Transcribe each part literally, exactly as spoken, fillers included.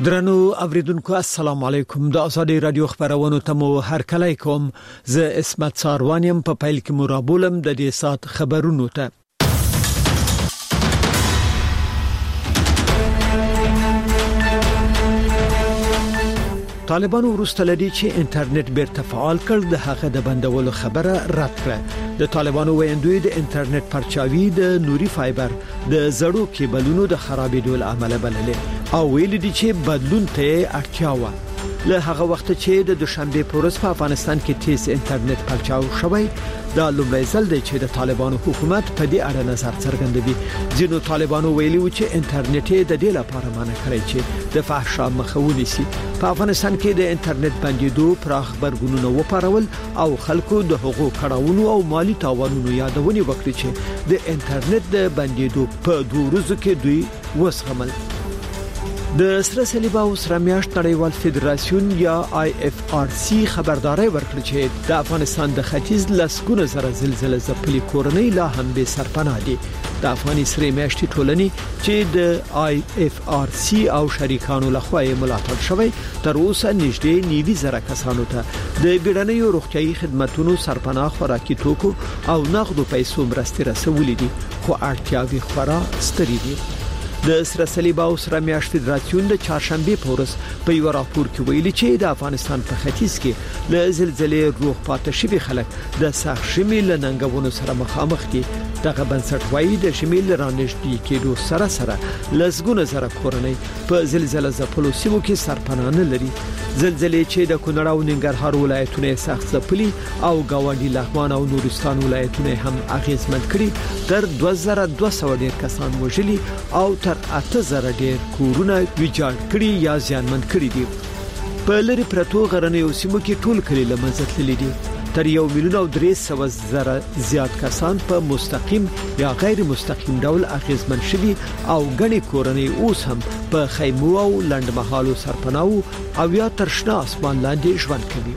درنو اوریدونکو السلام علیکم د ازادي رادیو خبرونو ته مو هر کله کوم زه اسمت ساروانیم په پیل کې مرابولم د دې سات خبرونو ته طالبانو وروسته لدی چې انټرنیټ بیرته فعال کړ د هغه د بندولو خبره رد کړه د طالبانو ویندوی د انټرنیټ پرچاوي د نوري فایبر د زړو کیبلونو د خرابېدو لامل بللې او ویل دي چې بدلون ته اړتیا و له هغه وخت چې د دوشنبه پورس په افغانستان کې تیز انټرنیټ پرچاو شوی دا لومړی ځل دی چې د طالبانو حکومت په دې اړه نظر څرګندوي ځینو طالبانو ویلي و چې انټرنیټ د دې لپاره مانع کړی چې د فحشا مخه ونیسي په افغانستان کې د انټرنیټ بندیدو پراخ برګونونه وپارول او خلکو د حقوق کړهونو او مالی تاوانونو یادونه وکړي چې د انټرنیټ د بندیدو په دوه ورځو کې دوی وسغمل د سره صلیب او سره میاشت نړیوال فدراسیون یا آی اف آر سی خبرداري ورکړه چې د افغانستان د ختیځ لسګونه زره زلزلې ځپلي کورنۍ لا هم به سرپناه دي د افغاني سره میاشتې ټولنې چې د آی اف آر سی او شریکانو لخوا ملاتړ شوی تر اوسه نږدې نیوي زره کسانو ته د بیړنیو روغتيایي خدماتو سرپناه خوراکي توکو او نقدو پیسو مرستې رسولې دي خو اړتیاوي خورا ستري دي د سره صلیب او سره میاشت فدراسیون د چهارشنبه پورس په یو راپور کې ویلي چې د افغانستان په ختیځ کې له زلزلې روغ پاتې شوی خلک د سخت شمېل لنګونو سره مخامخ دي دغه بنسټ وایي د شمېل رانږدې کېدو سره سره لسګونه زره کورنۍ په زلزلې ځپلو سیمو کې سرپناه نه لري زلزلې چې د کونړ او ننګرهار ولایتونو سخت ځپلي او گاونډي لغمان او نورستان ولایتونه هم اغیزمن کړي تر دوه زره دوه سوه ډیر کسان وژلي او تر اته زره ډیر کورونه ویجاړ کړي یا زیانمن کړي دي په لری پرتو غرنیو سیمو کې ټول کلی لمنځت للی دي تر یو میلیون او درې سوه زره زیات کسان په مستقیم یا غیر مستقیم ډول اغیزمن شوي او غني کورنۍ اوس هم په خیمو او لندمحالو سرپناه او یا ترشنا اسمان لاندې ژوند کوي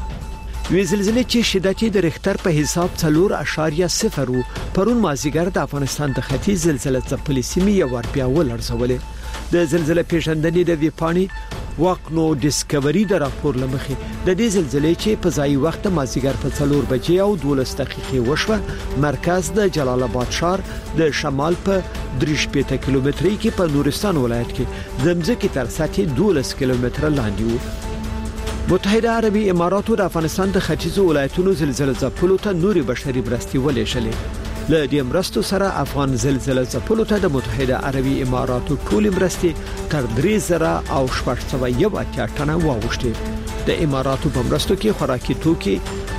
وی زلزلې چې شدت یې د ریختر په حساب څلور اعشاریه صفر وو پرون مازیګر د افغانستان د ختیځ زلزلې ځپلې سیمې یو ور بیا ولړزولې د زلزلې پیژندنې د ویپانی واکنو ډیسکوري د راپور لمخې د دې زلزلې چې په ځای وخت مازیګر په څلور بجې او دولس دقیقې وشوه مرکز د جلال آباد ښار د شمال په درې شپېته کیلومتري کې په نورستان ولایت کې د مځکې تر سطحې دولس کیلومتره لاندې وو متحده عربي اماراتو د افغانستان د ختیځو ولایتونو زلزلې ځپلو ته نوري بشري مرستې ولېږلې له دې مرستو سره افغان زلزلې ځپلو ته د متحده عربي اماراتو ټول مرستې تر درې زره او شپږ سوه یو اتیا ټنه واوښتې د اماراتو په مرستو کې خوراکي توکي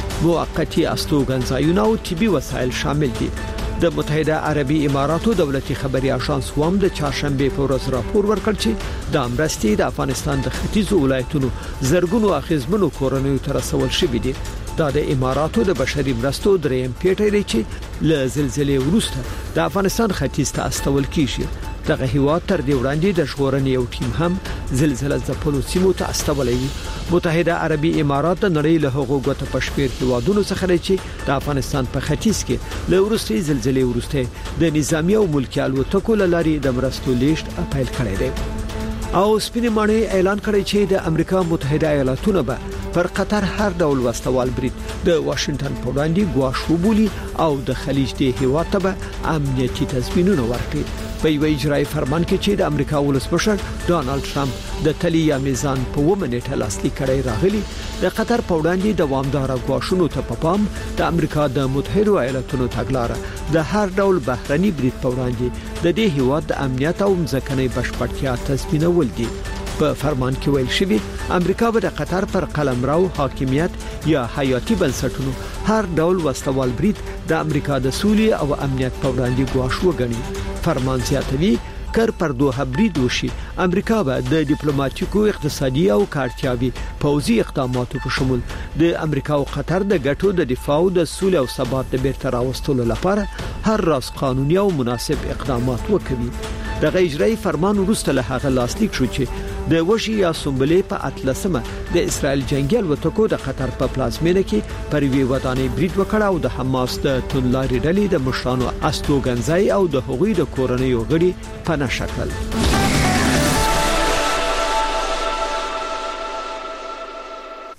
موقتی استوګنځایونه او طبي وسایل شامل دي د متحده عربي اماراتو دولتي خبري اژانس وام د چهارشنبه په ورځ راپور ورکړ چې د مرستې د افغانستان د ختیځو ولایتونو زرګونو اخیزمنو کورنیو ته رسول شوې دي دا د اماراتو د بشري مرستو دریم پیټی دی چې له زلزلې وروسته د افغانستان ختیځ ته استول کیږي دغه هیواد تر دې وړاندې د ژغورنې یو ټیم هم زلزلې ځپلو سیمو ته استولې وي متحده عربي امارات د نړۍ له هغو ګوته پښپیر هیوادونو څخه دی چې د افغانستان په ختیځ کې له وروستي زلزلې وروسته د نظامی او ملکي الوتکو لاري د مرستو لیشت اپیل کړی دی او سپینې ماڼۍ اعلان کړی چې د امریکا متحده ایالاتونو به پر قطر هر ډول وسوال برید د واشنگټن په وړاندې ګواښ وبولي او د خلیج دی هیواد ته به امنیتي تضمینونه ورکړي په یو اجرایي فرمان کې چې د امریکا ولسمشر ډانلډ ټرمپ د تلیا میزان په ومنټه لاسلیک کړی راغلی د قطر په وړاندې دوامدار غواړشونو ته په پام د امریکا د متحده ایالاتونو تګلارې د هر ډول بهرني برید په وړاندې د دې هیواد د امنیت او ځمکنۍ بشپړتیا تضمینول دي په فرمان کې ویل شوی امریکا به د قطر پر قلمرو حاکمیت یا حیاتي بنسټونو هر ډول وسوال برید د امریکا د سولې او امنیت په وړاندې ګواښ وګڼي فرمان زیاتوي کر پر دوه برید وشي امریکا به د ډیپلوماټیکو اقتصادي او کارتیابي پوځي اقداماتو په شمول د امریکا او قطر د ګټو د دفاع او د سولې او ثبات د بیرته راوستلو لپاره هر راز قانوني او مناسب اقدامات وکوي دغه اجرایي فرمان وروسته له هغه لاسلیک شو چې د وشي یا سومبلې په اتلسمه د اسرائیل جنگي الوتکو د قطر په پلازمینه کې پر وی ودانې برید وکړ او د حماس د تونلاري ډلې د مشرانو استوګنځای او د هغوی د کورنیو غړي په نشکل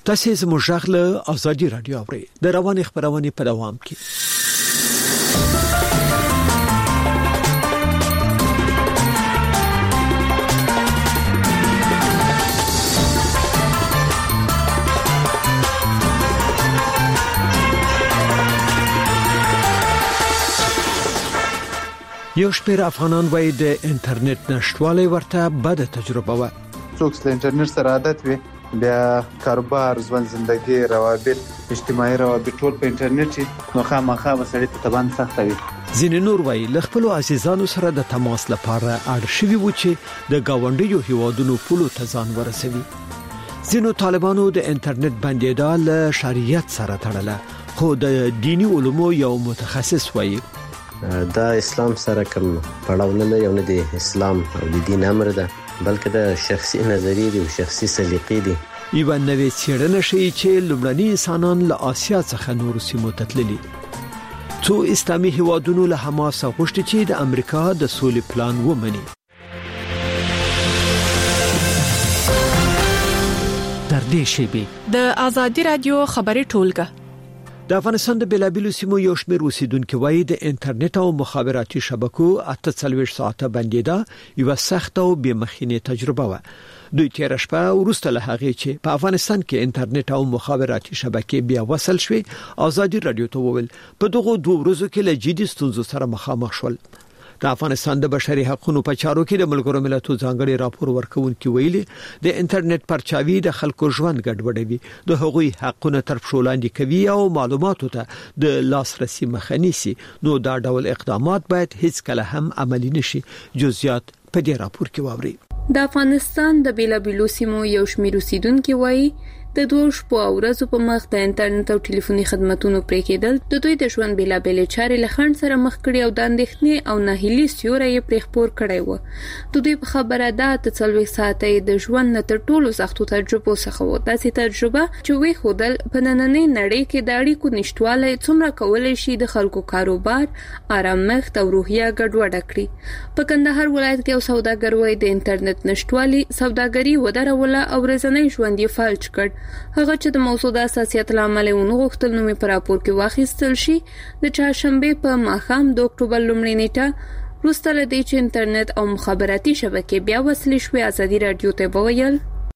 تاسو زموږ غږ له ازادي رادیو اورئ. د رواني خبرونه په دوام کې. یو شمېر افغانان وایي د انټرنیټ نشټوالی ورته بده تجربه و. څوک چې انټرنیټ سره عادت وي بیا کاروبار، ژوند، زندگی، روابط، اجتماعي روابط ټول په انټرنیټ نو خامخا وسړي ته تبان سخت وي. ځینې نور وایي له خپل عزیزانو سره د تماس لپاره اړ شوي و چې د گاونډیو هیوادونو پولو ته ځان ورسوي. ځینو طالبانو د انټرنیټ بندیدا له شریعت سره تړله، خو د دینی علومو یو متخصص وایي دا اسلام سره کوم پړاو نه لري، نه د اسلام او د دین امر ده، بلکې د شخصي نظریې او شخصي سلیقې دي. یو نوې څېړنه ښیي چې لومړني انسانان له آسیا څخه نور سیمو ته تللي. څو اسلامي هیوادونو له حماس غوښتي چې د امریکا د سولې پلان ومني. تر دې شیبې د ازادي رادیو خبري ټولګه د افغانستان د بلابلو سیمو یو شمېر اوسیدونکو وایي د انټرنیټ او مخابراتي شبکو اته څلوېښت ساعته بندیدا یو سخت او بې مخینه تجربه و. دوی تیر شپه وروسته له هغه چې په افغانستان کې انټرنیټ او مخابراتي شبکې بیا وصل شوې، ازادي رادیو ته وویل په دغه دوه ورځو کې له جدي ستونزو سره مخامخ شول. د افغانستان د بشري حقوقو په چارو کې د ملګرو ملتونو ځانګړي راپور ورکوونکي ویلي د انټرنیټ پرچاوي د خلکو ژوند ګډوډوي، د هغوی حقونه تر پښو لاندې کوي او معلوماتو ته د لاسرسي مخه نیسي. نو دا ډول اقدامات باید هیڅ کله هم عملي نشي. جزئیات په دې راپور کې واوري. د افغانستان د بلابلو سیمو یو شمېر اوسیدونکو وایي د دوه شپو او ورځو په مخ د انټرنیټ او ټلیفوني خدماتونو پرې کېدل د دوی د ژوند بلابلې چارې له خنډ سره مخ کړي او د اندېښنې او ناهیلي سیوری یې پرې خپور کړی و. د دوی په خبره ده ته څلوېښت ساعته د ژوند نه تر ټولو سختو تجربو څخه و. داسې تجربه چې وی خودل په نننۍ نړۍ کې د اړیکو نشټوالی څومره کولی شي د خلکو کاروبار، آرامښت او روحیه ګډوډه کړي. په کندهار ولایت کې یو سوداګر وایي د انټرنیټ نشټوالي سوداګري ودروله او ورځنی ژوند یې فلج کړ. هغه چې د موضوع د اساسیت لامل ونه غوښتل نو په راپور کې واخیستل شي. د چهارشنبه په ماښام د اکتوبر لومړۍ نیټه وروسته له دې چې انټرنیټ او مخابراتي شبکې بیا وصلې شوې، ازادي رادیو ته وویل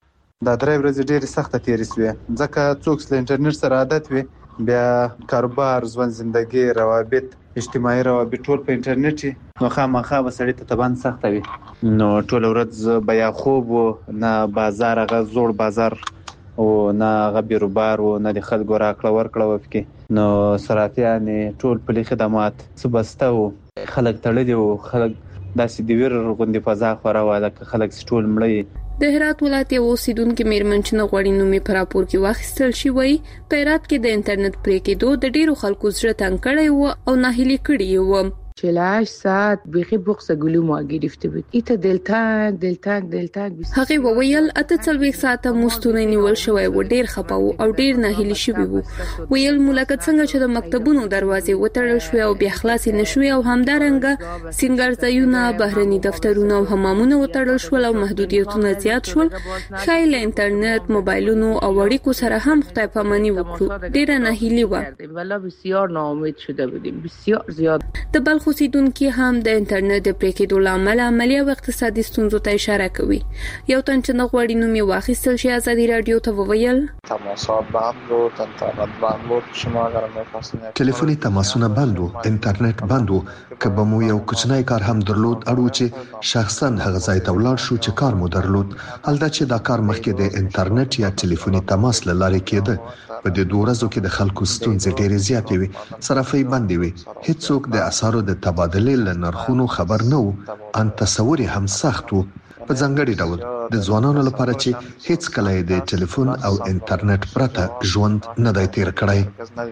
دا درې ورځې ډېرې سخته تېرې شوې، ځکه څوک چې انټرنیټ سره عادت وي بیا کاروبار، ژوند، زندگی، روابط، اجتماعي روابط ټول په انټرنیټ نو خامخا وسړي ته تبان سخت وي. نو ټول ورځ بیا خوب نه بازار، هغه زوړ بازار او نه هغه بیروبار او نه د خلکو راکړه ورکړه وکړي. نو صرافیان ټول پلي خدمات سبسته او خلک تړلي او خلک داسې د ویر غوندې فضا خوره وه لکه خلک ټول مړه. د هرات ولایت یو اوسیدونکي میرمن چې نه غواړي نومې په راپور کې واخیستل شي وایي په هرات کې د انټرنیټ پرې کېدو د ډېرو خلکو زړه تنګ کړی و او ناهیلي کړي و. چهل و هشت ساعت بیخی بغض گلو ما گرفته بود. ایت دلتنگ دلتنگ دلتنگ هغه وویل اته څلوېښت ساعته مستونه نیول شوی و، ډیر خپه و او ډیر ناهیلي شوی و. ویل ملکت څنګه چې د مکتبونو دروازې وتړل شوې او بیا خلاصې نشوي او همدارنګه سینګار ځایونه، بهرني دفترونه او حمامونه وتړل شول او محدودیتونه زیات شول. خای له انټرنیټ، موبایلونو او اړیکو سره هم خدای پاماني وکړو. ډیر ناهیلي و. والله بسیار ناامید شده بودیم، بسیار زیاد. د بلخ اوسیدونکي هم د انټرنیټ د پرې کېدو له امله عملي او اقتصادي ستونزو ته اشاره کوي. یو تن چې نه غواړي نوم یې واخیستل شي ازادي رادیو ته وویل تماسات بند بود، اینترنت بند بود، شما اگر می‌خواستین تلفنی تماسونه بند و اینټرنیټ بند و که به مو یو کوچنی کار هم درلود اړو چې شخصا هغه ځای ته ولاړ شو چې کار مو درلود، هلته چې دا کار مخکې د انټرنیټ یا تلیفوني تماس له لارې کېده. په دې دوه ورځو کې د خلکو ستونزې ډېرې زیاتې وي، صرافۍ بندې وي، هیڅوک د اسعارو د تبادلې له نرخونو خبر نه و، ان تصور هم سخت و. په ځانګړي ډول د ځوانانو لپاره چې هیڅ کله د ټلیفون او انټرنیټ پرته ژوند نه دی تیر کړی.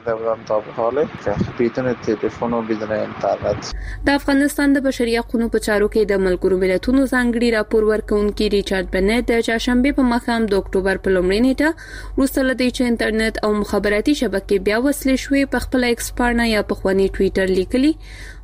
د افغانستان د بشري حقوقو په چارو کې د ملګرو ملتونو ځانګړي راپور ورکونکي ریچارډ بنټ د چهارشنبه په ماښام د اکتوبر په لومړۍ نیټه وروسته له دې چې انټرنیټ او مخابراتي شبکې بیا وصلې شوې په خپل ایکس پاڼه یا په خواني ټوئیټر لیکلي،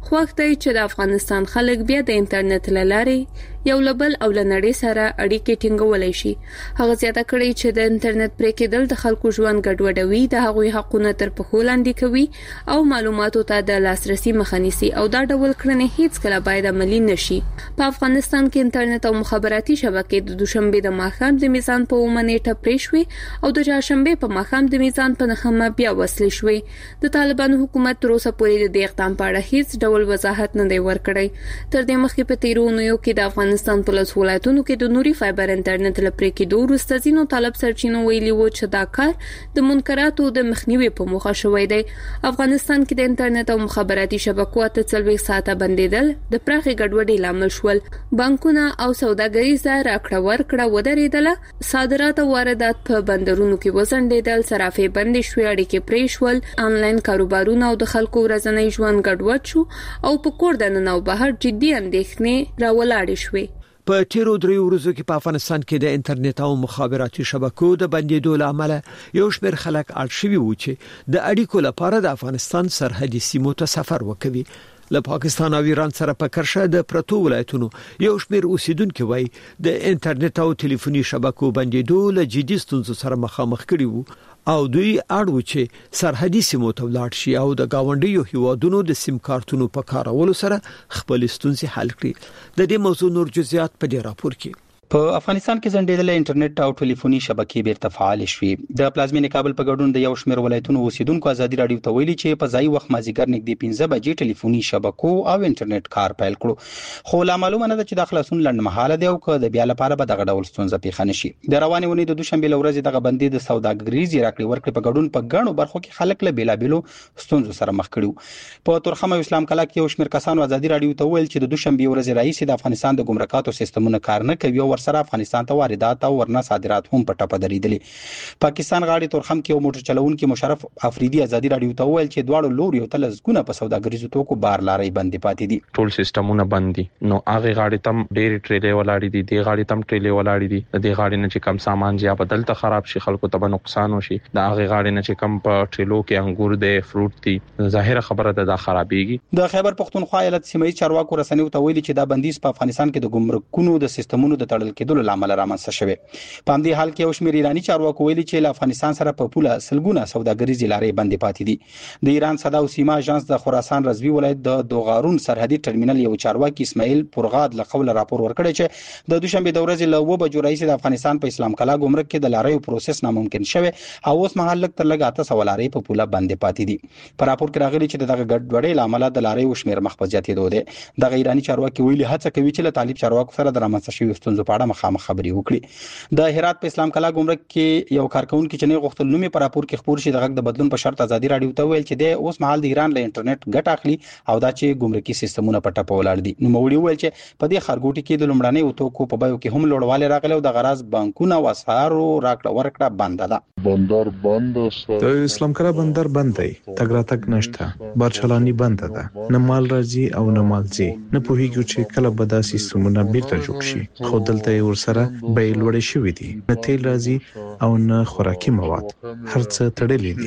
خوښ دی چې د افغانستان خلک بیا د انټرنیټ لارې یو لبل او لنړې سره اړیکې ټینګولای شي. هغه زیاته کړې چې د انټرنیټ پرې کېدل د خلکو ژوند ګډوډوي، د هغوی حقونه تر پښو لاندې کوي او معلوماتو ته د لاسرسي مخه نیسي او دا ډول کړنې هیڅ کله باید عملي نشي. په افغانستان کې انټرنیټ او مخابراتي شبکې د دوشنبه د ماښام د میزان په اومه نیټه پرې شوې او د چهارشنبه په ماښام د میزان په نخمه بیا وصل شوې. د طالبانو حکومت تر اوسه پورې د دې اقدام په اړه هیڅ ډول وضاحت نه دی ورکړی. تر دې مخکې په تیرو اونیو کې د افغانستان په لس ولایتونو کې د نوري فایبر انټرنیټ لپاره کېدو وروسته ځینو طالب سرچینو ویلي و چې دا کار د منکراتو د مخنیوي په موخه شوی دی. افغانستان کې د انټرنیټ او مخابراتي شبکو ته څلوېښت ساعته بندیدل د پراخې ګډوډۍ لامل شول. بانکونه او سوداګریزه راکړه ورکړه ودرېدله، صادرات او واردات په بندرونو کې وځنډېدل، صرافې بندې شوې، اړیکې پرې شول، آنلاین کاروبارونه او د خلکو ورځنی ژوند ګډوډ شو او په کور دننه او بهر جدي اندېښنې راولاړې شوې. په تیرو دریو ورځو کې په افغانستان کې د انټرنیټ او مخابراتي شبکو د بندیدو لامل یو شمېر خلک اړ شوي وو چې د اړیکو لپاره د افغانستان سرحدي سیمو ته سفر وکوي. له پاکستان او ایران سره په کرښه د پرتو ولایتونو یو شمېر اوسیدونکو وایي د انټرنیټ او ټلیفوني شبکو بندیدو له جدي ستونزو سره مخامخ کړي وو او دوی اړ وو چې سرحدي سیمو ته ولاړ شي او د گاونډیو هیوادونو د سیم کارتونو په کارولو سره خپل ستونزې حل کړي. د دې موضوع نور جزئیات په دې راپور کې. په افغانستان کې ځنډېدل انټرنیټ او ټلیفوني شبکې بیرته فعال شوې. د پلازمینې کابل په ګډون د یو شمېر ولایتونو اوسیدونکو ازادي راډیو ته ویلي چې په ځای وخت مازیګر نږدې پنځه بجې ټلیفوني شبکو او انټرنیټ کار پیل کړو، خو لا معلومه نه ده چې د خلاصون لنډمهاله دی او که د بیا لپاره به دغه ډول ستونزه پیښه نشي. د روانې ونې د دوشنبه لورځې دغه بندي د سوداګریزي راکړې ورکړې په ګډون په ګڼو برخو کې خلک له بیلابیلو ستونزو سره مخ کړي. په تورخم او اسلام کلا کې یو شمېر کسانو ازادي راډیو ته ویل چې د دوشنبه ورځې رئیس د افغانستان د ګمرکاتو سیستمونه کار نه کوي او ورسره افغانستان واردات او ورنه صادرات هم په ټپه درېدلې. پاکستان غاړي تورخم کې یو موټر چلوونکي مشرف افریدي ازادي راډیو ته ویل چې دواړو لوري او تلزګونه په سوداګریزو توکو بار لارې بندي پاتې دي. ټول سیستمونه بندي، نو هغه غاړي تم ډېری ټریلې ولاړې دي، د غاړي تم ټریلې ولاړې دي، د دې غاړي نه چې کم سامان یا بدل ته خراب شي خلکو ته نقصان وشي، د هغه غاړي نه چې کم په ټریلو کې انګور دي، فروټ دي، ظاهره خبره ده دا خرابېږي. د خیبر پختونخوا ایالت سیمه چارواکو رسنیو ته ویلي چې دا بندیز په افغانستان کې د ګمرکونو د سیستمونو د تړل کېدو لامل رامنځته شوی. په همدې حال کې یو شمېر ایرانی چارواکو ویلي چې له افغانستان سره په پوله سلګونه سوداګریزي لارې بندې پاتې دي. د ایران صدا او سیما اژانس د خراسان رضوی ولایت د دوغارون سرحدي ټرمینل یو چارواکي اسماعیل پرغاد له قوله راپور ورکړی چې د دوشنبه د ورځې له اوه بجو رئیس د افغانستان په اسلام کلا ګمرک کې د لاریو پروسس ناممکن شوی او اوس مهال لږ تر لږه اته سوه لارې په پوله بندې پاتې دي. په راپور کې راغلي چې دغه ګډوډۍ له امله د لاریو شمېر مخ په زیاتېدو دی. دغه ایرانی چارواکي ویلي هڅه کوي چې له طالب چارواکو سره د رامنځته شویو ستونزو په اړه مخامخ خبرې وکړي. د هرات په اسلام کلا ګمرک کې یو کارکونکي چې نه غوښتل نومي په راپور کې خبر شي د غږ د بدلون په شرط ازادي راډیو ته ویل چې د اوس مهال د ایران له انټرنیټ ګټه اخلي او دا چې ګمرکي سیستمونه په ټپه ولاړ دي. نو موړي ویل چې په دې خارګوټي کې د لومړنۍ توکو په بایو کې هم لوړوالی راغلی او د غراض بانکونه او اسعارو راکړه ورکړه بنده ده. بندر بند است. د اسلام کلا بندر بند دی، تګ راتګ نشته، بارچلانی بند ده، نه مال راځي او نه مال ځي. نه پوهیږو چې کله به دا سیستمونه بیرته جوړ شي، خو دلته یې ورسره بیې لوړې شوې دي، نه تیل راځي او نه خوراکي مواد، هر څه تړلې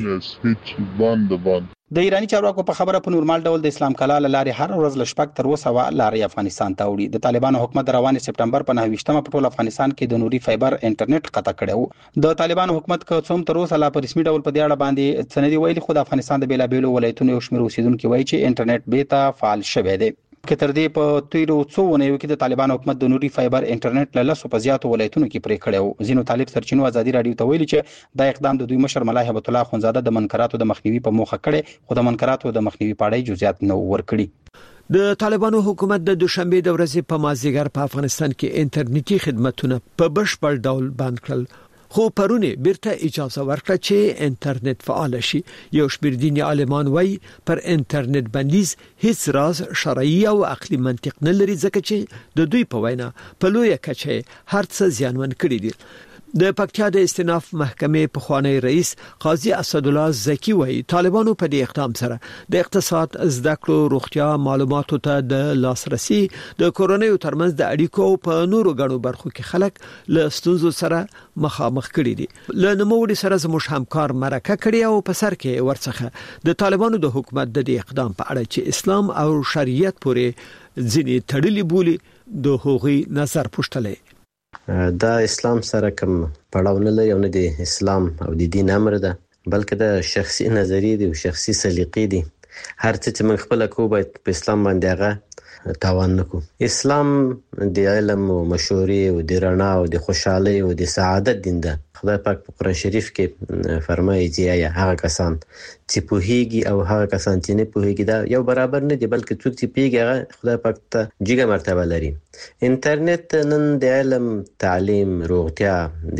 دي. د ایرانی چارواکو په خبره په نورمال ډول د اسلام کلا لارې هر ورځ ل شپږ تر اوسه لارې افغانستان ته وړي. د طالبانو حکومت د روانې سپټمبر په نهه ویشتمه په ټول افغانستان کې د نوري فایبر انټرنیټ قطع کړو. د طالبانو حکومت که څوم تر اوسه لا په رسمي ډول په دې اړه باندې سندې ویلي، خو د افغانستان د بیلابیلو ولایتونو یو شمېر اوسیدونکو وایي چې انټرنیټ بیرته فعال شوی دی. که تر دې په تیرو څو ونیو کې د طالبانو حکومت د نوري فایبر انټرنیټ له لسو په زیاتو ولایتونو کې پرې کړی و. ځینو طالب سرچینو ازادي راډیو ته ویلي چې دا اقدام د دوی مشر ملا هیبت الله اخوندزاده د منکراتو د مخنیوي په موخه کړی، خو د منکراتو د مخنیوي په اړه جزئیات نه ورکړي. د طالبانو حکومت د دوشنبه د ورځې په مازیګر په افغانستان کې انټرنیټي خدماتونه په بشپړ ډول بند کړل، خو پرونه بیرته اجازه ورکړه چې انټرنیټ فعال شي. یو شمېر دیني عالمان وایي پر انټرنیټ بندیز هیڅ راز شرعي او عقلي منطق نه لري، ځکه چې د دوی په وینا په لویه کچه هر څه زیانمن کړي دي. د پکتیا د استیناف محکمې پخوانی رئیس قاضي اسد الله زکی وایي طالبانو په دې اقدام سره د اقتصاد، زده کړو، روغتیا، معلوماتو ته د لاسرسي، د کورونیو ترمنځ د اړیکو په نورو غړو برخو کې خلک له ستونزو سره مخامخ کړي دي. له نوموړي سره زموږ همکار مرکه کړي او په سر کې ورڅخه د طالبانو د حکومت د دې اقدام په اړه چې اسلام او شریعت پورې ځینې تړلي بولي د هغوی نظر پوښتلې. دا اسلام سره کوم پړاو نه لري او نه د اسلام او د دین امر ده، بلکې د شخصي نظریې دي او شخصي سلیقې دي. هر څه چې موږ خپل کو باید په اسلام باندې هغه تاوان نکو. اسلام د علم او مشورې او د رڼا او د خوشحالي او د سعادت دین ده. خدای پاک په قرآن شریف کې فرمایي چې یا هغه کسان چې پوهیږي او هغه کسان چې نه پوهیږي دا یو برابر نه دي، بلکې څوک چې پیږي هغه خدای پاک ته جګه مرتبه لري. انټرنیټ نن د علم، تعلیم، روغتیا،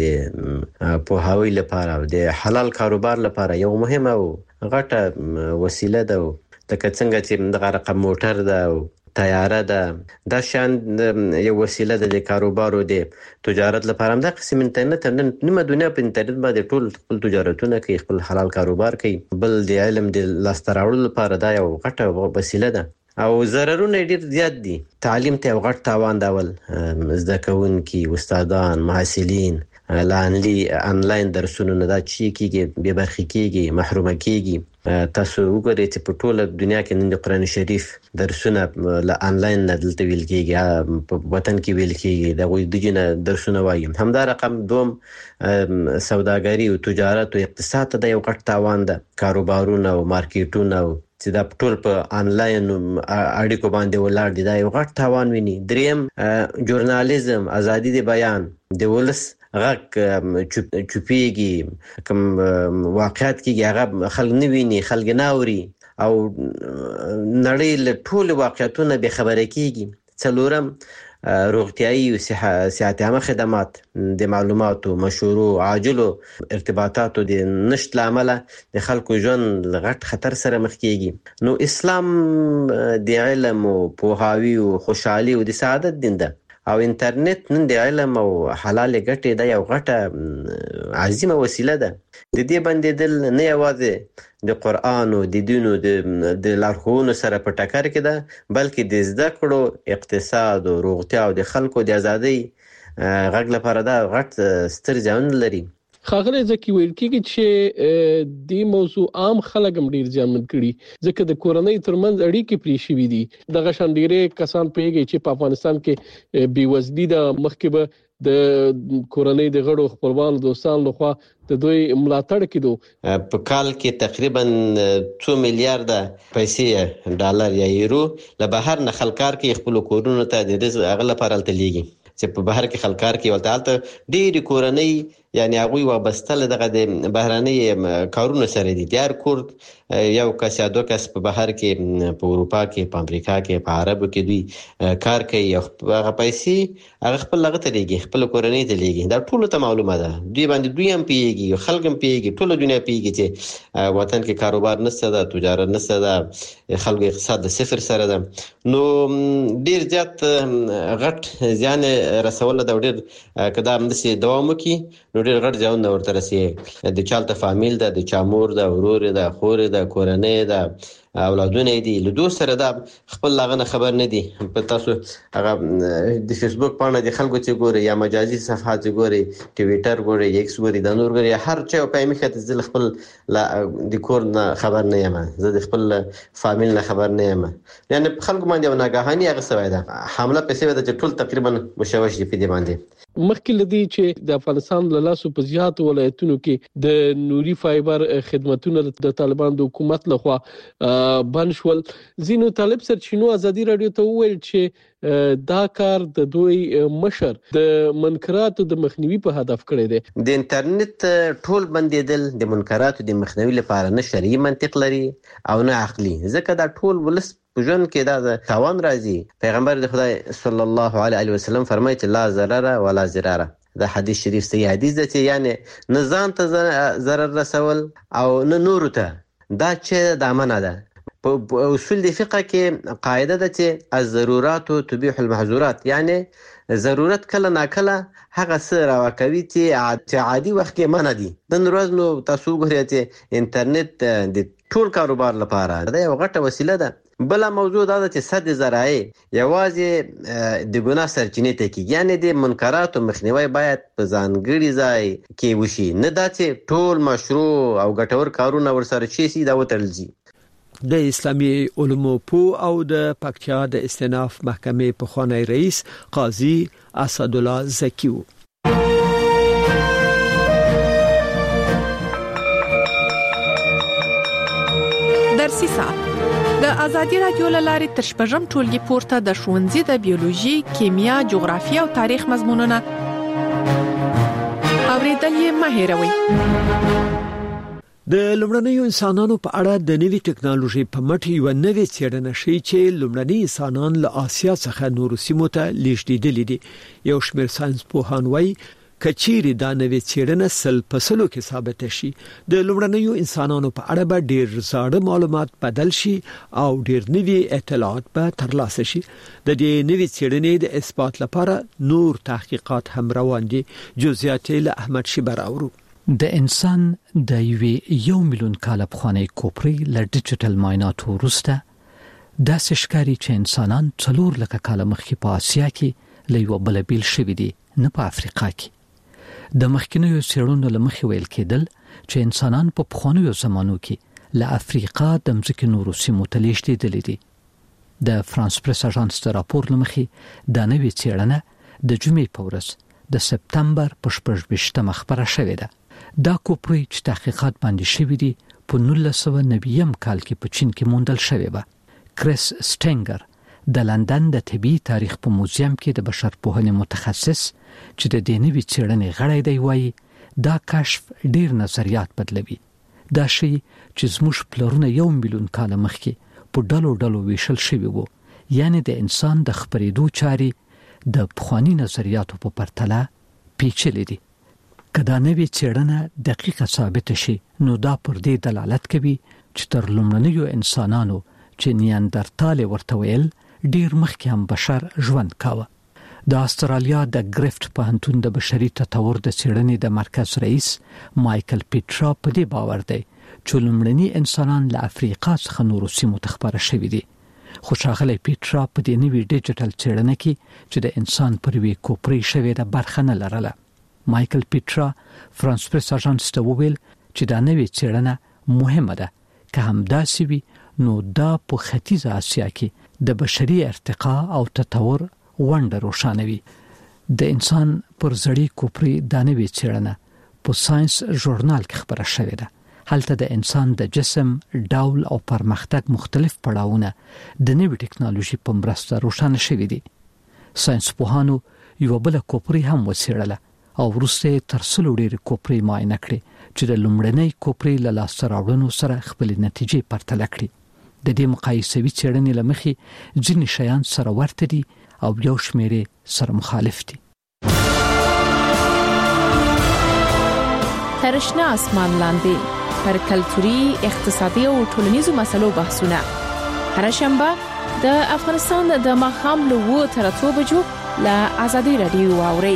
د پوهاوي لپاره او د حلال کاروبار لپاره یو مهمه او غټه وسیله ده. لکه څنګه چې دغه رقم موټر ده او تیاره ده، دا شان یو وسیله ده د کاروبار او د تجارت لپاره. هم دا قسم انټرنیټ نن نیمه دنیا په انټرنیټ باندې ټول خپل تجارتونه کوي، خپل حلال کاروبار کوي. بل د علم د لاسته راوړلو لپاره دا یو غټه وسیله ده او ضررونه ډیر زیات دي. تعلیم ته یو غټ تاوان داول، زده کوونکي، استادان، محصلین لاندې انلاین درسونه نه دا چی کیږي، به برخې کیږي، محروم کیږي. تاسو وګورئ چې په ټوله دنیا کې نن د قرآن شریف درسونه له انلاین نه دلته ویل کیږي، په وطن کې ویل کیږي، د غوي دجنه درسونه وایي. همدا رقم دوم سوداګري او تجارت او اقتصاد ته یو غټ تاوان ده. کاروبارونه او مارکیټونه چې دا ټول په انلاین اړیکو باندې ولاړ دي، دا یو غټ تاوان ویني. دریم ژورنالیزم، ازادي د بیان، د ولس غږ چوپیږي، کوم واقعیت کېږي هغه خلک نه ویني، خلک نه اوري او نړۍ له ټولو واقعیتونو بې خبره کېږي. څلورم روغتیایي او صحت عامه خدمات، د معلوماتو، مشورو، عاجلو ارتباطاتو د نشت لامله د خلکو ژوند غټ خطر سره مخ کېږي. نو اسلام د علم او پوهاوي او خوشحالي او د سعادت دین ده او انټرنیټ نن د علم او حلال ګټې د یو غټه عظیمه وسیله ده. د دې باندې دل نه یوازې د قرآن او د دینو د لارښوونو سره په ټکر کې ده، بلکې د زده کړو، اقتصاد او روغتیا او د خلکو د ازادۍ غږ لپاره دا غټ ستر زیان لري. خاغله ځکه ویل کېږي چې د موضوع عام خلک هم ډیر ځانمن کړي، ځکه د کورنۍ ترمنځ اړیکې پرې شوې دي. دغه شان ډیره کسان پیږي چې په افغانستان کې بیوزلي ده، مخکې به د کورنۍ د غړو خپلوان دوستان لخوا د دوی ملاتړ کېدو. په کال کې تقریبا څو میلیارډ پیسې ډالر یا یورو له بهر نه خلکار کې خپل کورونو ته د رزق اغله لپاره تللیږي. چې په بهر کې خلکار کې ولته البته ډېری کورنۍ یعنی هغه وابسته دغه د بهراني کارونو سره دي. د هر کور یو کس یا دوه کس په بهر کې، په اروپا کې، په امریکا کې، په عربو کې دوی کار کوي. هغه پیسې هغه خپل لغه ته لګي، خپل کورنۍ ته لګي. دا ټول ته معلومه ده. دوی باندې دوی هم پیږي، خلک هم پیږي، ټول دنیا پیږي چې وطن کې کاروبار نشته ده، تجارت نشته ده، خلک اقتصاد د صفر سره ده. نو ډیر زیات غټ ځان رسول دا ډیر کدا هم د دوام کوي، نو ډیر غټ ځان ورته رسي. د چالت فامیل ده، د چامور ده، ورور ده، خور ده، کورنۍ ده، اولادونه دي. له دوه سره دا خپل لغنه خبر نه دي. په تاسو هغه د فیسبوک باندې د خلکو چې ګوري یا مجازي صفحات ګوري، ټویټر ګوري، ایکس ګوري، د نور ګوري، هر چا په میخه ځل خپل د کور نه خبر نه یم، زه د خپل فامیل نه خبر نه یم. یعنی خلکو باندې یو ناګهاني هغه سوي ده، حمله پسې ده چې ټول تقریبا مشوش دي په دې باندې. مخکې لدی چې د افغانستان له لاسو په زیات ولایتونو کې د نوري فایبر خدماتونه د طالبان د حکومت لخوا بند شول. زینو طالب سرچینو ازادي رادیو ته وویل چې دا کار د دوی مشر د منکراتو د مخنیوي په هدف کړی دی. د انټرنیټ ټول بندیدل د منکراتو د مخنیوي لپاره نه شرعي منطق لري او نه عقلي، ځکه دا ټول ولس ژوند کې دا تاوان راځي. پیغمبر د خدای صلی الله علیه وسلم فرمایي چې لا ضرر ولا ضرر. دا حدیث شریف صحیح حدیث دی چې یعنی نه ځان ته ضرر رسول او نه نور ته، دا چې د امانه ده. په اصول د فقه کې قاعده ده چې الضرورات تبيح المحظورات، یعنی ضرورت کله ناکله هغه څه راوکوي چې عادي وخت کې منع دي. نن ورځ نو تاسو ګورئ چې انټرنیټ د ټول کاروبار لپاره دا یو غټه وسیله ده. بل موضوع دا ده چې صد ذرایع یوازې د ګناه سرچینې ته کېږي، یعنی د منکراتو مخنیوی باید په ځانګړي ځای کې وشي، نه دا چې ټول مشروع او ګټور کارونه ورسره شي سي دا وتړل شي. د اسلامي علومو پو او د پکتیا د استئناف محکمې پخوانی رئیس قاضي اسد الله زکی و. درسي ساعت د ازادي رادیو لارې تر شپږم ټولګي پورته د ښوونځي د بیولوژي، کیمیا، جغرافیه او تاریخ مضمونونه اوریدل یې مه هېروئ. د لومړنیو انسانانو په اړه د نوې ټکنالوژي په مټ یو نوې څېړنه شي چې لومړني انسانان له آسیا څخه نورو سیمو ته لیږدېدلي دي. یو شمېر ساينس پوهان وايي کچيري دا نوې څېړنه سل په سلو کې ثابت شي د لومړنیو انسانانو په اړه به ډېر زاړه معلومات بدل شي او ډېر نوې اطلاعات به ترلاسه شي. د دې نوې څېړنې د اثبات لپاره نور تحقیقات هم روان دي. جزئیات له احمد شیبر اورو. د انسان د یوې یو میلیون کال پخوانی کوپری له ډیجیټل معایناتو وروسته داسې ښکاري چې انسانان څلور لکه کاله مخکې په آسیا کې له یوه بله بیل شوي دي، نه په افریقا کې. د مخکینیو څېړنو له مخې ویل کېدل چې انسانان په پخوانیو زمانو کې له افریقا د مځکې نورو سیمو ته لیږدېدلي دي. د فرانس پریس اژانس د راپور له مخې دا نوې څېړنه د جمعې په ورځ د سپتمبر په شپږ ویشتمه خپره شوې ده. دا کوپری چې تحقیقات باندې شوي دي په نولس سوه نوي کال کې په چین کې موندل شوی و. کریس سټینګر د لندن د طبي تاریخ په موزیم کې د بشرپوهنې متخصص چې د دې نوې څېړنې غړی دی وایي دا کشف ډیر نظریات بدلوي. دا شی چې زموږ پلرونه یو میلیون کال مخکې په ډلو ډلو ویشل شوي وو، یعنی د انسان د خپرېدو چارې د پخواني نظریاتو په پرتله پیچلې دي. که دا نوې څېړنه دقیقه ثابت شي نو دا پر دې دلالت کوي چې تر لومړنیو انسانانو چې نیاندرتال ورته ویل ډیر مخکې هم بشر ژوند کاوه. د استرالیا د ګریفټ پوهنتون د بشري تطور د څېړنې د مرکز رئیس مایکل پیټرا په دې باور دی چې لومړني انسانان له افریقا څخه نورو سیمو ته خپاره شوي دي. خو ښاغلی پیټرا په دې نوې ډیجیټل څېړنه کې چې د انسان پر یوې کوپرۍ شوې ده برخه نه لرله. مایکل پیټرا فرانس پریس اژانس ته وویل چې دا نوې څېړنه مهمه ده، که همداسې وي نو دا په ختیځه آسیا کې د بشري ارتقا او تطور ونډه روښانوي. د انسان پر زړې کوپرۍ دا نوې څېړنه په ساينس ژورنال کې خپره شوې ده. هلته د انسان د جسم ډول او پرمختګ مختلف پړاوونه د نوې ټکنالوژي په مرسته روښانه شوي دي. ساينس پوهانو یوه بله کوپرۍ هم وڅېړله او وروسته تر سلو ډېرې کوپرۍ معاینه کړې چې د لومړنۍ کوپرۍ له لاسته راوړنو سره خپلې نتیجې پرتله کړي. د دې مقایسوي څېړنې له مخې ځینې شیان سره ورته دي او یو شمېر سره مخالف دي. تر شنه اسمان لاندې پر کلتوري، اقتصادي او ټولنیزو مسلو بحثونه هر شنبه د افغانستان د ماښام له اوو تر اتو بجو له ازادي رادیو اورئ.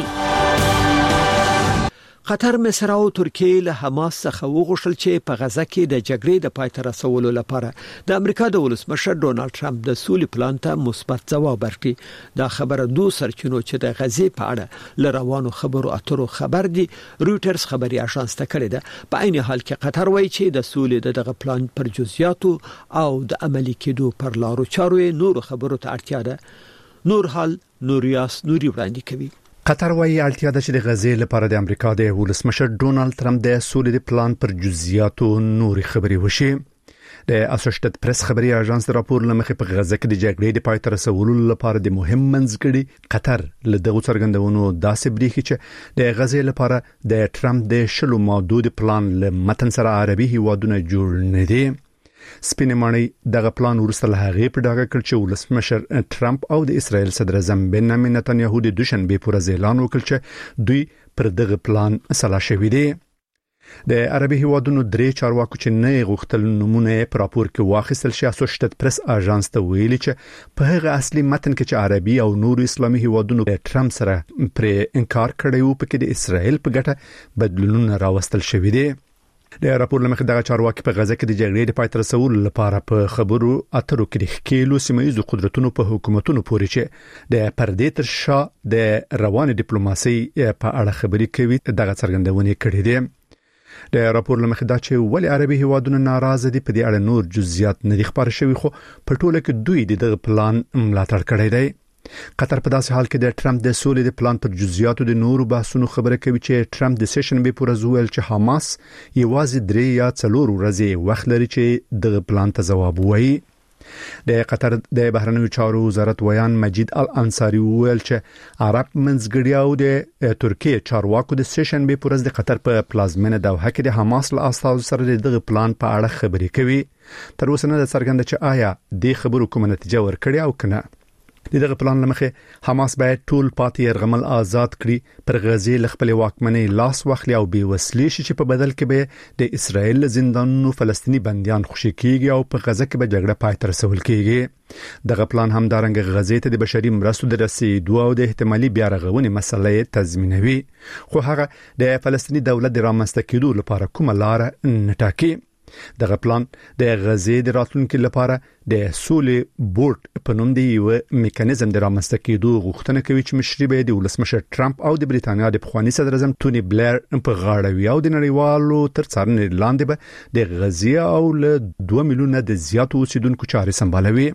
قطر، مصر او ترکیه له حماس څخه وغوښتل چې په غزه کې د جګړې د پای ته رسولو لپاره د امریکا د ولسمشر ډونالد ټرمپ د سولې پلان ته مثبت ځواب ورکړي. دا خبره دوه سرچینو چې د غزې په اړه ل روانو خبرو اترو خبر دي رويټرز خبري اژانس ته کړی ده. په عین حال کې قطر وایي چې د سولې دغه پلان پر جزئیاتو او د عملي کېدو پر لارو چارو نور خبرو ته اړتیا ده. نور حال نوریاس نوري وړاندې کوي. قطر وايي اړتیا ده چې د غزې لپاره د امریکا د ولسمشر ډونالد ټرمپ د سولې د پلان پر جزئیاتو نوري خبري وشي. د اسوسییټډ پریس خبري اژانس راپور لمخې په غزه کې د جګړې د پای ته رسولو لپاره د مهم منځګړي قطر له دغه څرګندونو داسې بریښي چې د غزې لپاره د ټرمپ د شلو محدود پلان له متن سره عربي هیوادونه جوړ نه دي. سپینې ماڼۍ دغه پلان ورسته له هغې په ډاګه کړ چې ولسمشر ټرمپ او د اسرائیل صدر اعظم بنیامین نتنیاهو د دوشنبې پر ورځ اعلان وکړ چې دوی پر دغه پلان سلا شوي دي. د عربي هیوادونو درې چارواکو چې نه غوښتل نمونه پر راپور کې واخیستل شي اسوسییټډ پریس اژانس ته ویلي چې په هغه اصلي متن کې چې عربي او نور اسلامي هیوادونو د ټرمپ سره پر انکار کړی وو په کې د اسرائیل په ګټه بدلونونه راوستل شوې دي. د راپور لمخې دغه چارواکي په غزه کې د جګړې د پای ته رسولو لپاره په خبرو اترو کې د ښکېلو سیمه‌ییزو قدرتونو په حکومتونو پورې چې د پردې تر شا د روان ډیپلوماسي په اړه خبرې کوي دغه څرګندونه کړې ده. د راپور لمخې دا چې ولې عربي هیوادونو ناراضه دي په دې اړه نور جزئیات نه دي خبر شوی خو په ټوله کې دوی دغه پلان ملاتړ کړی دی. قطر په داسې حال کې د ټرمپ د سولې د پلان پر جزئیاتو د نورو بحثونو خبره کوي چې ټرمپ د سیشن به پر ازول چې حماس یوازې درې یا څلور ورځې وخت لري چې دغه پلان ته جواب وایي. د قطر د بهرنیو چارو وزارت ویان مجید الانصاری ویل چې عرب منځګړي او د ترکیه چارواکو د سیشن به پر د قطر په پلازمینه دوحه کې د حماس له استازو سره دغه پلان په اړه خبرې کوي. تر اوسه نه څرګنده چې آیا د خبرو کومه نتیجه ورکړي او کنه. دغه پلان لمخه حماس باید ټول پاتې يرغمل آزاد کړي پر غزه ل خپل واکمنۍ لاس واخلي او بي وسلې شي چې په بدل کې به د اسرائیل زندانونو فلسطینی بنديان خوشي کیږي او په غزه کې به جګړه پای ته رسول کیږي. دغه پلان هم دارنګ غزه ته د بشري مرستو د رسیدو او د احتمالي بیا رغونې مسلې تضمینوي خو هغه د فلسطینی دولت د رامنځته کېدو لپاره کومه لار نه ټاکي. دغه پلان د غزې د راتلونکو لپاره د سولې بورډ په نوم دی یو میکانیزم د رامنځته کېدو غوښتنه کوي چې مشري به د ولسمشر ټرمپ او د بریتانیا د پخوانی صدر اعظم ټونی بلیر په غاړه وي او د نړیوالو تر څارنې لاندې به د غزې او له دوه میلیونه د زیاتو اوسیدونکو چارې سمبالوي.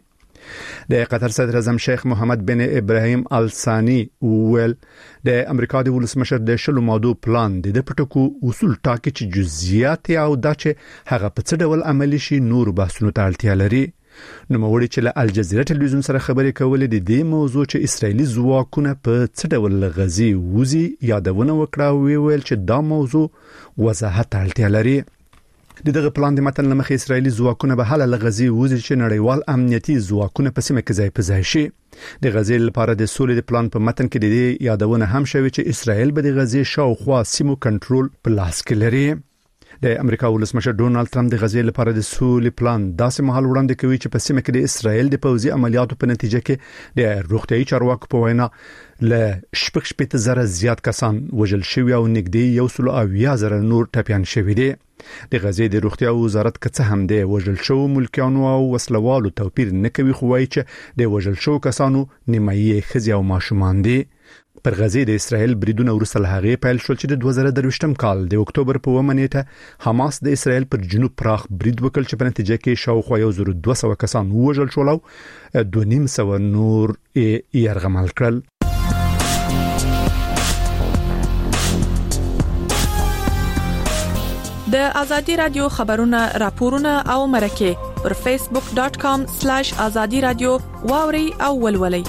د قطر صدر اعظم شیخ محمد بن ابراهیم ال ثانی ویل د امریکا د ولسمشر د شلو ماده پلان د پټکو اصول ټاکي چې جزئیات او دا چې هغه په څه ډول عملی شي نور بحثونو ته اړتیا لري. نو موري چې له الجزیره ټلویزیون سره خبرې کولې د دې موضوع چې اسرایلی ځواکونه په څه ډول غزي وزي یادونه وکړه ویل چې دا موضوع وضاحت اړتیا لري. دغه پلان د متن لمخې اسرایلی ځواکونه به حل لغزي وزي چې نړیوال امنیتي ځواکونه په سیمه کې ځای په ځای شي. د غزې لپاره د سولې د پلان په متن کې د دې یادونه هم شوی چې اسرائیل به د غزې شاوخوا سیمو کنټرول په لاس کې لري. د امریکا ولسمشر ډونالد ټرمپ د غزې لپاره د سولې پلان داسې مهال وړاندې کوي چې په سیمه کې د اسرائیل د پوځي عملیاتو په نتیجه کې د روغتيایي چارواکو په وینا له شپږ شپږ زره زیات کسان وژل شوي او نږدې یو سل او اویا زره نور ټپيان شوي دي. د غزې د روغتیا وزارت کڅه هم دی وژل شو ملکیانو او وسلوالو توپیر نه کوي خو وايي چې د وژل شو کسانو نیمایي خزي او ماشومان دي. پر غزې د اسرائیل بریدونه ورسره هغه پیل شول چې د دوه زره درویشتم کال د اکتوبر په اوومه نیټه حماس د اسرائیل پر جنوب پراخ برید وکړ چې په نتیجه کې شاوخوا یو زر دوه سوه کسان وژل شول او دوه نیم سوه نور یې يرغمل کړل. د ازادي رادیو خبرونه راپورونه او مرکه پر فیسبوک ډاټ کام سلیش ازادي رادیو واوري او ولولي.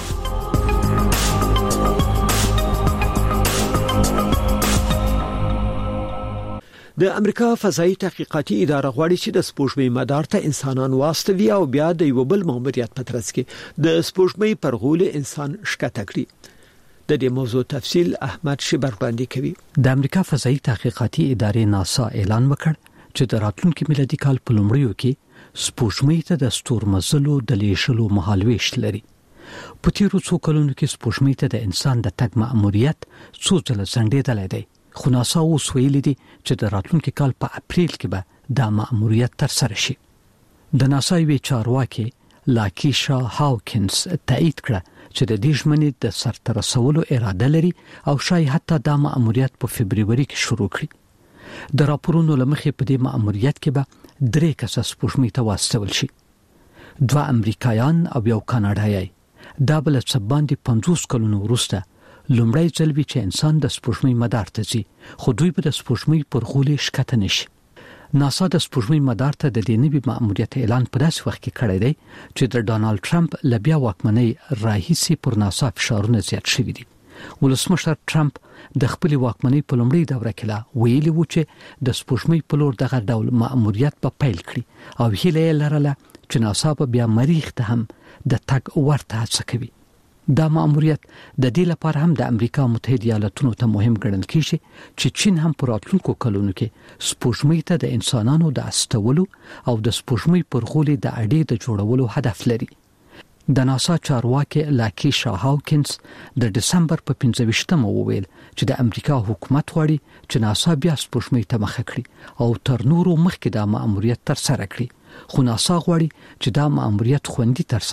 د امریکا فضائي تحقیقاتي اداره غواړي چې د سپوږمۍ مدار ته انسانان واستوي او بیا د یو بل ماموریت په ترڅ کې د سپوږمۍ پر غولې انسان شکته کړي. د دې موضوع تفصیل احمد شبر باندې کوي. د امریکا فضائي تحقیقاتي ادارې ناسا اعلان وکړ چې د راتلونکي میلادي کال په لومړیو کې سپوږمۍ ته د ستورمزلو د لیشلو مهالويش لري. په تیرو څو کلونو کې سپوږمۍ ته د انسان د تګ مأموریت څو ځله ځنډېدلی دی. خو ناسا اوس ویلي دي چې د راتلونکي کال په اپریل کې به دا مأموریت تر سره شي. د ناسا یوې چارواکي لاکیشا هاوکینز تایید کړه چې د دې ژمنې د سرته رسولو اراده لري او شاید حتی دا مأموریت په فبرवरी کې شروع کړي. د راپورونو لمخې په دې مأموریت کې به درې کسه سپوږمۍ ته واستول شي. دوه امریکایان او یو کاناډایي. دا بل څه باندې پنځوس کلونو وروسته لومړی ځل وی چې انسان د سپوږمۍ مدار ته ځي خو دوی به د سپوږمۍ پر غولې شکته نشي. ناسا د سپوږمۍ مدار ته د دې نوي مأموریت اعلان په داسې وخت کې کړی دی چې د ډانالد ټرمپ لبیا واکمنۍ راهیسي پر ناسا فشارونه زیات شوي دي. ولسمشر ټرمپ د خپل واکمنۍ په لومړي دوره کې لا ویلي و چې د سپوږمۍ په لور دغه ډول مأموریت په پیل کړي او هیله لرله چې ناسا په بیا مریخ ته هم د تګ ورته هڅه کوي. دا مأموریت د دې لپاره هم د امریکا متحده ایالاتونو ته مهم ګڼل کیږي چې چین هم په راتلونکو کلونو کې سپوږمۍ ته د انسانانو د استولو او د سپوږمۍ پر غولي د اډې د جوړولو هدف لري. د ناسا چارواکي لاکی شاه هاوکینز د دسمبر په پنځه ویشتمه وویل چې د امریکا حکومت غواړي چې ناسا بیا سپوږمۍ ته مخه کړي او تر نورو مخکې د مأموریت تر سره کړي، خو ناسا غواړي چې دا مأموریت خوندي تر